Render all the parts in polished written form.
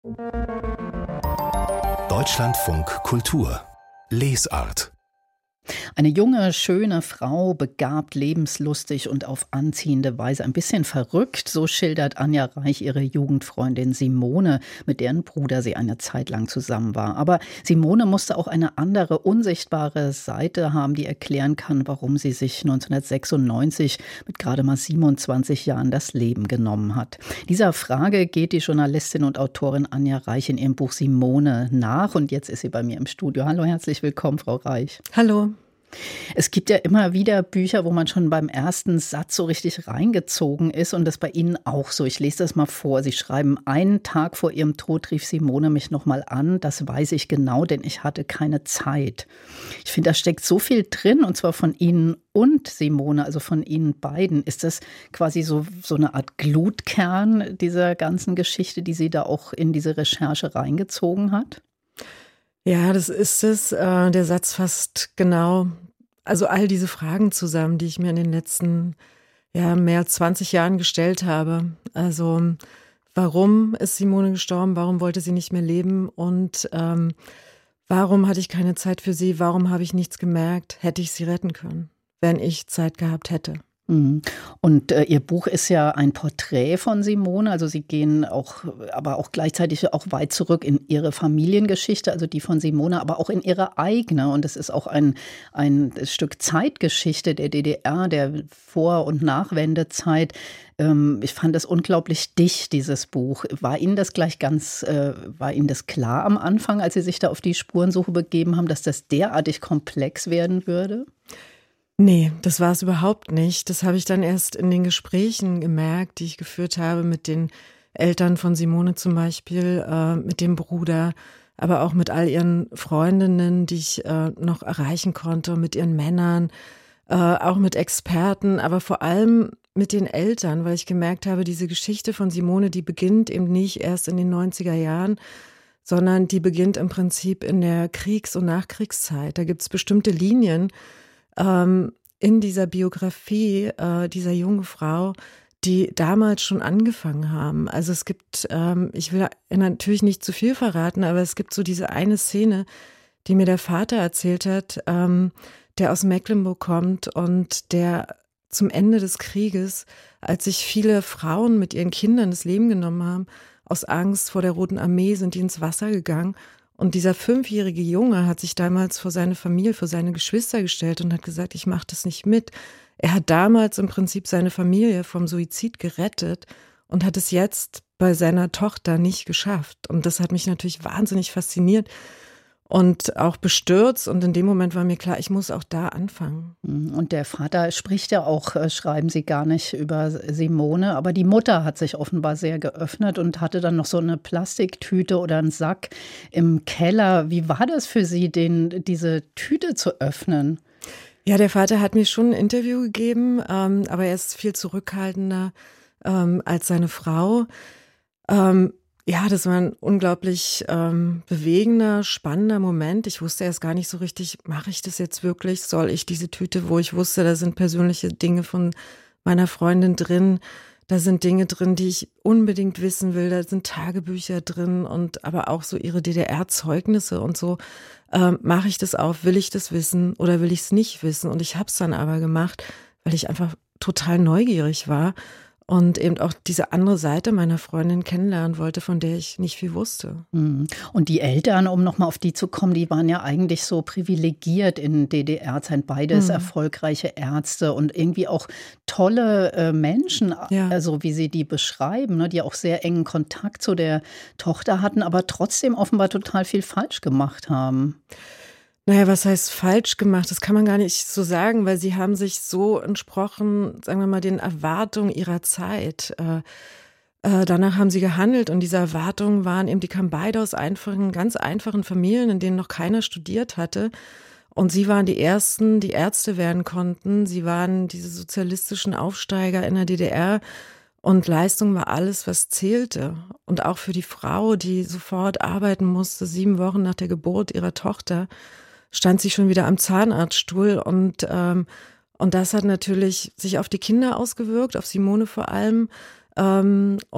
Deutschlandfunk Kultur Lesart. Eine junge, schöne Frau, begabt, lebenslustig und auf anziehende Weise ein bisschen verrückt, so schildert Anja Reich ihre Jugendfreundin Simone, mit deren Bruder sie eine Zeit lang zusammen war. Aber Simone musste auch eine andere, unsichtbare Seite haben, die erklären kann, warum sie sich 1996 mit gerade mal 27 Jahren das Leben genommen hat. Dieser Frage geht die Journalistin und Autorin Anja Reich in ihrem Buch Simone nach. Und jetzt ist sie bei mir im Studio. Hallo, herzlich willkommen, Frau Reich. Hallo. Es gibt ja immer wieder Bücher, wo man schon beim ersten Satz so richtig reingezogen ist und das bei Ihnen auch so. Ich lese das mal vor. Sie schreiben: Einen Tag vor ihrem Tod rief Simone mich nochmal an. Das weiß ich genau, denn ich hatte keine Zeit. Ich finde, da steckt so viel drin, und zwar von Ihnen und Simone, also von Ihnen beiden. Ist das quasi so eine Art Glutkern dieser ganzen Geschichte, die Sie da auch in diese Recherche reingezogen hat? Ja, das ist es. Der Satz fasst genau, also all diese Fragen zusammen, die ich mir in den letzten mehr als 20 Jahren gestellt habe. Also warum ist Simone gestorben? Warum wollte sie nicht mehr leben? Und warum hatte ich keine Zeit für sie? Warum habe ich nichts gemerkt? Hätte ich sie retten können, wenn ich Zeit gehabt hätte? Und Ihr Buch ist ja ein Porträt von Simone, also Sie gehen aber auch gleichzeitig auch weit zurück in Ihre Familiengeschichte, also die von Simone, aber auch in Ihre eigene. Und es ist auch ein Stück Zeitgeschichte der DDR, der Vor- und Nachwendezeit. Ich fand das unglaublich dicht, dieses Buch. War Ihnen das war Ihnen das klar am Anfang, als Sie sich da auf die Spurensuche begeben haben, dass das derartig komplex werden würde? Nee, das war es überhaupt nicht. Das habe ich dann erst in den Gesprächen gemerkt, die ich geführt habe mit den Eltern von Simone zum Beispiel, mit dem Bruder, aber auch mit all ihren Freundinnen, die ich noch erreichen konnte, mit ihren Männern, auch mit Experten, aber vor allem mit den Eltern, weil ich gemerkt habe, diese Geschichte von Simone, die beginnt eben nicht erst in den 90er Jahren, sondern die beginnt im Prinzip in der Kriegs- und Nachkriegszeit. Da gibt es bestimmte Linien in dieser Biografie dieser jungen Frau, die damals schon angefangen haben. Also es gibt, ich will natürlich nicht zu viel verraten, aber es gibt so diese eine Szene, die mir der Vater erzählt hat, der aus Mecklenburg kommt und der zum Ende des Krieges, als sich viele Frauen mit ihren Kindern das Leben genommen haben, aus Angst vor der Roten Armee sind die ins Wasser gegangen. Und dieser 5-jährige Junge hat sich damals vor seine Familie, vor seine Geschwister gestellt und hat gesagt, ich mache das nicht mit. Er hat damals im Prinzip seine Familie vom Suizid gerettet und hat es jetzt bei seiner Tochter nicht geschafft. Und das hat mich natürlich wahnsinnig fasziniert und auch bestürzt. Und in dem Moment war mir klar, ich muss auch da anfangen. Und der Vater spricht ja auch, schreiben Sie, gar nicht über Simone. Aber die Mutter hat sich offenbar sehr geöffnet und hatte dann noch so eine Plastiktüte oder einen Sack im Keller. Wie war das für Sie, diese Tüte zu öffnen? Ja, der Vater hat mir schon ein Interview gegeben, aber er ist viel zurückhaltender als seine Frau. Ja, das war ein unglaublich bewegender, spannender Moment. Ich wusste erst gar nicht so richtig, mache ich das jetzt wirklich? Soll ich diese Tüte, wo ich wusste, da sind persönliche Dinge von meiner Freundin drin, da sind Dinge drin, die ich unbedingt wissen will, da sind Tagebücher drin und aber auch so ihre DDR-Zeugnisse und so. Mache ich das auf? Will ich das wissen oder will ich es nicht wissen? Und ich habe es dann aber gemacht, weil ich einfach total neugierig war. Und eben auch diese andere Seite meiner Freundin kennenlernen wollte, von der ich nicht viel wusste. Und die Eltern, um nochmal auf die zu kommen, die waren ja eigentlich so privilegiert in DDR-Zeiten. Beides erfolgreiche Ärzte und irgendwie auch tolle Menschen, also wie Sie die beschreiben, ne, die auch sehr engen Kontakt zu der Tochter hatten, aber trotzdem offenbar total viel falsch gemacht haben. Naja, was heißt falsch gemacht? Das kann man gar nicht so sagen, weil sie haben sich so entsprochen, sagen wir mal, den Erwartungen ihrer Zeit. Danach haben sie gehandelt und diese Erwartungen waren eben, die kamen beide aus ganz einfachen Familien, in denen noch keiner studiert hatte. Und sie waren die Ersten, die Ärzte werden konnten. Sie waren diese sozialistischen Aufsteiger in der DDR. Und Leistung war alles, was zählte. Und auch für die Frau, die sofort arbeiten musste, 7 Wochen nach der Geburt ihrer Tochter, stand sie schon wieder am Zahnarztstuhl und das hat natürlich sich auf die Kinder ausgewirkt, auf Simone vor allem. Und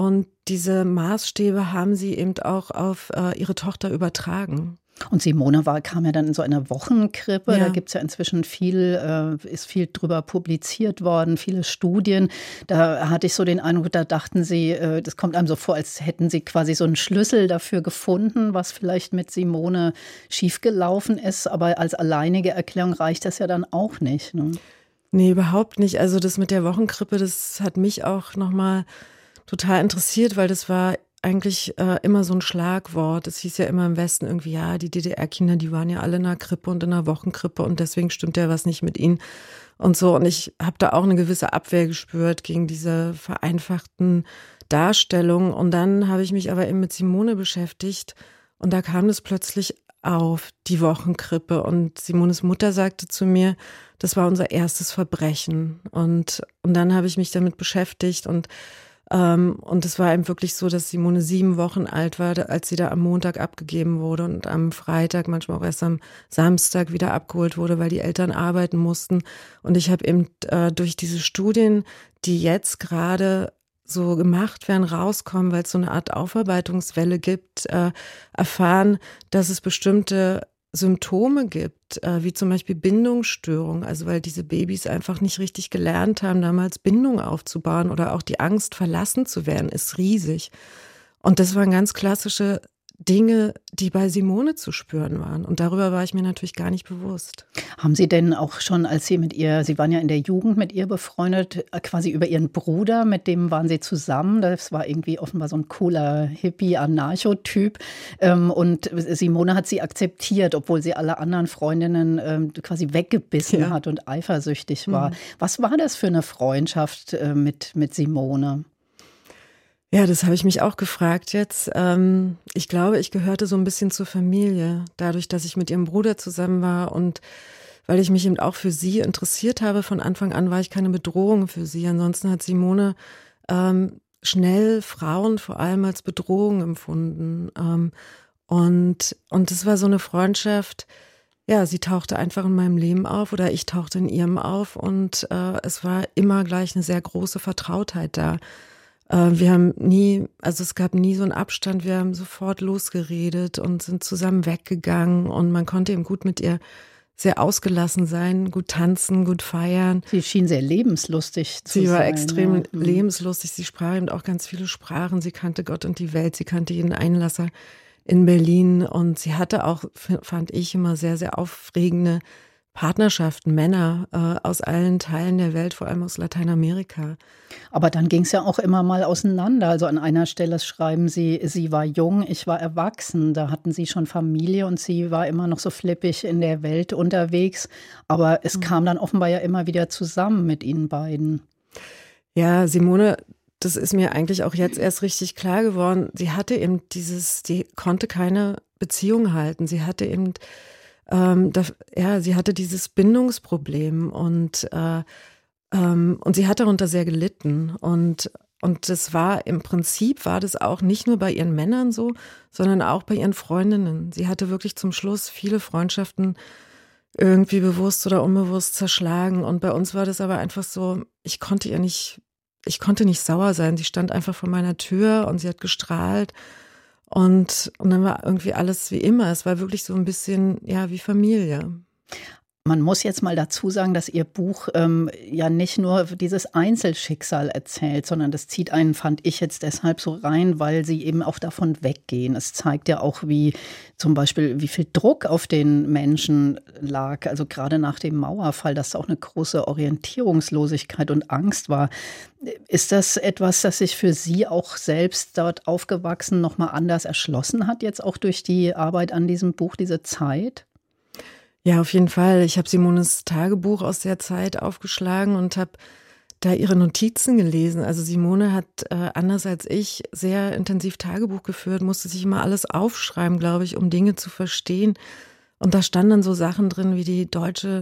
diese Maßstäbe haben sie eben auch auf ihre Tochter übertragen. Und Simone kam ja dann in so einer Wochenkrippe. Ja. Da gibt es ja inzwischen ist viel drüber publiziert worden, viele Studien. Da hatte ich so den Eindruck, da dachten sie, das kommt einem so vor, als hätten sie quasi so einen Schlüssel dafür gefunden, was vielleicht mit Simone schiefgelaufen ist. Aber als alleinige Erklärung reicht das ja dann auch nicht, ne? Nee, überhaupt nicht. Also das mit der Wochenkrippe, das hat mich auch nochmal total interessiert, weil das war eigentlich immer so ein Schlagwort. Es hieß ja immer im Westen irgendwie, ja, die DDR-Kinder, die waren ja alle in einer Krippe und in einer Wochenkrippe und deswegen stimmt ja was nicht mit ihnen und so. Und ich habe da auch eine gewisse Abwehr gespürt gegen diese vereinfachten Darstellungen. Und dann habe ich mich aber eben mit Simone beschäftigt und da kam es plötzlich auf, die Wochenkrippe. Und Simones Mutter sagte zu mir, das war unser erstes Verbrechen. Und dann habe ich mich damit beschäftigt und es war eben wirklich so, dass Simone 7 Wochen alt war, als sie da am Montag abgegeben wurde und am Freitag, manchmal auch erst am Samstag wieder abgeholt wurde, weil die Eltern arbeiten mussten. Und ich habe eben durch diese Studien, die jetzt gerade so gemacht werden, rauskommen, weil es so eine Art Aufarbeitungswelle gibt, erfahren, dass es bestimmte Symptome gibt, wie zum Beispiel Bindungsstörungen, also weil diese Babys einfach nicht richtig gelernt haben, damals Bindung aufzubauen oder auch die Angst, verlassen zu werden, ist riesig. Und das waren ganz klassische Dinge, die bei Simone zu spüren waren. Und darüber war ich mir natürlich gar nicht bewusst. Haben Sie denn auch schon, als Sie Sie waren ja in der Jugend mit ihr befreundet, quasi über Ihren Bruder, mit dem waren Sie zusammen. Das war irgendwie offenbar so ein cooler Hippie-Anarcho-Typ. Und Simone hat sie akzeptiert, obwohl sie alle anderen Freundinnen quasi weggebissen hat und eifersüchtig war. Was war das für eine Freundschaft mit Simone? Ja, das habe ich mich auch gefragt jetzt. Ich glaube, ich gehörte so ein bisschen zur Familie, dadurch, dass ich mit ihrem Bruder zusammen war und weil ich mich eben auch für sie interessiert habe. Von Anfang an war ich keine Bedrohung für sie. Ansonsten hat Simone schnell Frauen vor allem als Bedrohung empfunden. Und das war so eine Freundschaft, ja, sie tauchte einfach in meinem Leben auf oder ich tauchte in ihrem auf und es war immer gleich eine sehr große Vertrautheit da. Wir haben es gab nie so einen Abstand, wir haben sofort losgeredet und sind zusammen weggegangen und man konnte eben gut mit ihr sehr ausgelassen sein, gut tanzen, gut feiern. Sie schien sehr lebenslustig zu sein. Sie war extrem lebenslustig, sie sprach eben auch ganz viele Sprachen, sie kannte Gott und die Welt, sie kannte jeden Einlasser in Berlin und sie hatte auch, fand ich, immer sehr, sehr aufregende Partnerschaften, Männer aus allen Teilen der Welt, vor allem aus Lateinamerika. Aber dann ging es ja auch immer mal auseinander. Also an einer Stelle schreiben Sie, sie war jung, ich war erwachsen. Da hatten Sie schon Familie und sie war immer noch so flippig in der Welt unterwegs. Aber es kam dann offenbar ja immer wieder zusammen mit Ihnen beiden. Ja, Simone, das ist mir eigentlich auch jetzt erst richtig klar geworden. Sie hatte eben sie konnte keine Beziehung halten. Sie hatte eben sie hatte dieses Bindungsproblem und sie hat darunter sehr gelitten und das war im Prinzip war das auch nicht nur bei ihren Männern so, sondern auch bei ihren Freundinnen. Sie hatte wirklich zum Schluss viele Freundschaften irgendwie bewusst oder unbewusst zerschlagen und bei uns war das aber einfach so, ich konnte nicht sauer sein. Sie stand einfach vor meiner Tür und sie hat gestrahlt. Und dann war irgendwie alles wie immer. Es war wirklich so ein bisschen, ja, wie Familie. Man muss jetzt mal dazu sagen, dass Ihr Buch ja nicht nur dieses Einzelschicksal erzählt, sondern das zieht einen, fand ich jetzt deshalb so rein, weil Sie eben auch davon weggehen. Es zeigt ja auch, wie zum Beispiel, wie viel Druck auf den Menschen lag, also gerade nach dem Mauerfall, dass da auch eine große Orientierungslosigkeit und Angst war. Ist das etwas, das sich für Sie auch selbst dort aufgewachsen nochmal anders erschlossen hat, jetzt auch durch die Arbeit an diesem Buch, diese Zeit? Ja, auf jeden Fall. Ich habe Simones Tagebuch aus der Zeit aufgeschlagen und habe da ihre Notizen gelesen. Also Simone hat anders als ich sehr intensiv Tagebuch geführt, musste sich immer alles aufschreiben, glaube ich, um Dinge zu verstehen. Und da standen dann so Sachen drin wie die deutsche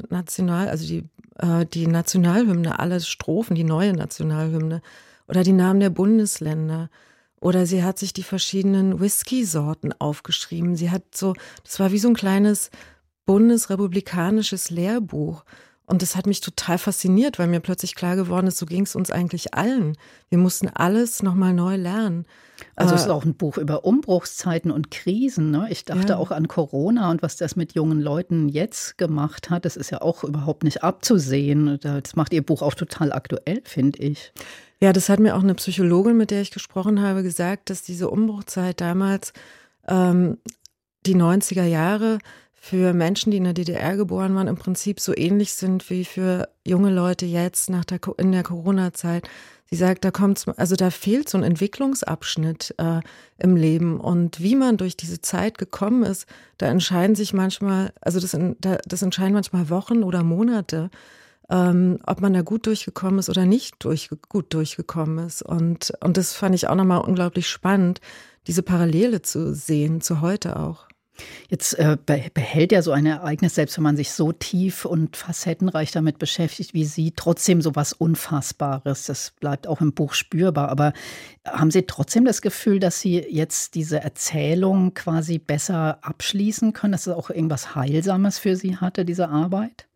die Nationalhymne, alle Strophen, die neue Nationalhymne oder die Namen der Bundesländer. Oder sie hat sich die verschiedenen Whisky-Sorten aufgeschrieben. Das war wie so ein kleines bundesrepublikanisches Lehrbuch. Und das hat mich total fasziniert, weil mir plötzlich klar geworden ist, so ging es uns eigentlich allen. Wir mussten alles nochmal neu lernen. Also es ist auch ein Buch über Umbruchszeiten und Krisen, ne? Ich dachte auch an Corona und was das mit jungen Leuten jetzt gemacht hat. Das ist ja auch überhaupt nicht abzusehen. Das macht Ihr Buch auch total aktuell, finde ich. Ja, das hat mir auch eine Psychologin, mit der ich gesprochen habe, gesagt, dass diese Umbruchzeit damals, die 90er Jahre, für Menschen, die in der DDR geboren waren, im Prinzip so ähnlich sind wie für junge Leute jetzt in der Corona-Zeit. Sie sagt, da fehlt so ein Entwicklungsabschnitt im Leben. Und wie man durch diese Zeit gekommen ist, da entscheiden sich manchmal, das entscheiden manchmal Wochen oder Monate, ob man da gut durchgekommen ist oder nicht gut durchgekommen ist. Und das fand ich auch nochmal unglaublich spannend, diese Parallele zu sehen, zu heute auch. Jetzt behält ja so ein Ereignis, selbst wenn man sich so tief und facettenreich damit beschäftigt wie Sie, trotzdem so was Unfassbares. Das bleibt auch im Buch spürbar. Aber haben Sie trotzdem das Gefühl, dass Sie jetzt diese Erzählung quasi besser abschließen können, dass es auch irgendwas Heilsames für Sie hatte, diese Arbeit?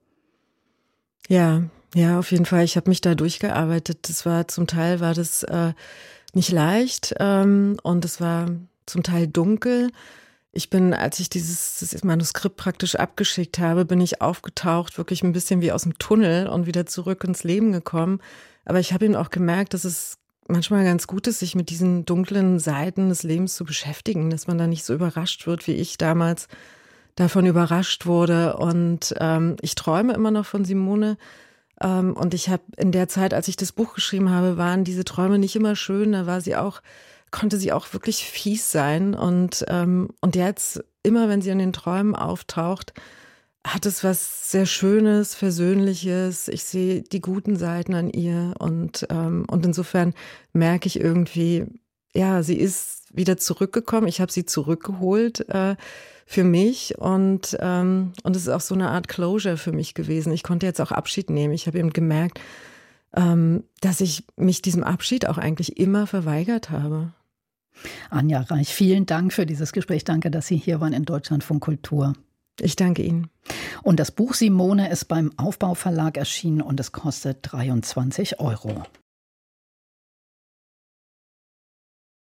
Ja, auf jeden Fall. Ich habe mich da durchgearbeitet. Zum Teil war das nicht leicht und es war zum Teil dunkel. Als ich dieses Manuskript praktisch abgeschickt habe, bin ich aufgetaucht, wirklich ein bisschen wie aus dem Tunnel und wieder zurück ins Leben gekommen. Aber ich habe eben auch gemerkt, dass es manchmal ganz gut ist, sich mit diesen dunklen Seiten des Lebens zu beschäftigen, dass man da nicht so überrascht wird, wie ich damals davon überrascht wurde. Und ich träume immer noch von Simone. Und ich habe in der Zeit, als ich das Buch geschrieben habe, waren diese Träume nicht immer schön. Da konnte sie auch wirklich fies sein. Und jetzt, immer wenn sie in den Träumen auftaucht, hat es was sehr Schönes, Versöhnliches. Ich sehe die guten Seiten an ihr. Und insofern merke ich irgendwie, ja, sie ist wieder zurückgekommen. Ich habe sie zurückgeholt für mich. Und es ist auch so eine Art Closure für mich gewesen. Ich konnte jetzt auch Abschied nehmen. Ich habe eben gemerkt, dass ich mich diesem Abschied auch eigentlich immer verweigert habe. Anja Reich, vielen Dank für dieses Gespräch. Danke, dass Sie hier waren in Deutschlandfunk Kultur. Ich danke Ihnen. Und das Buch Simone ist beim Aufbau Verlag erschienen und es kostet 23 €.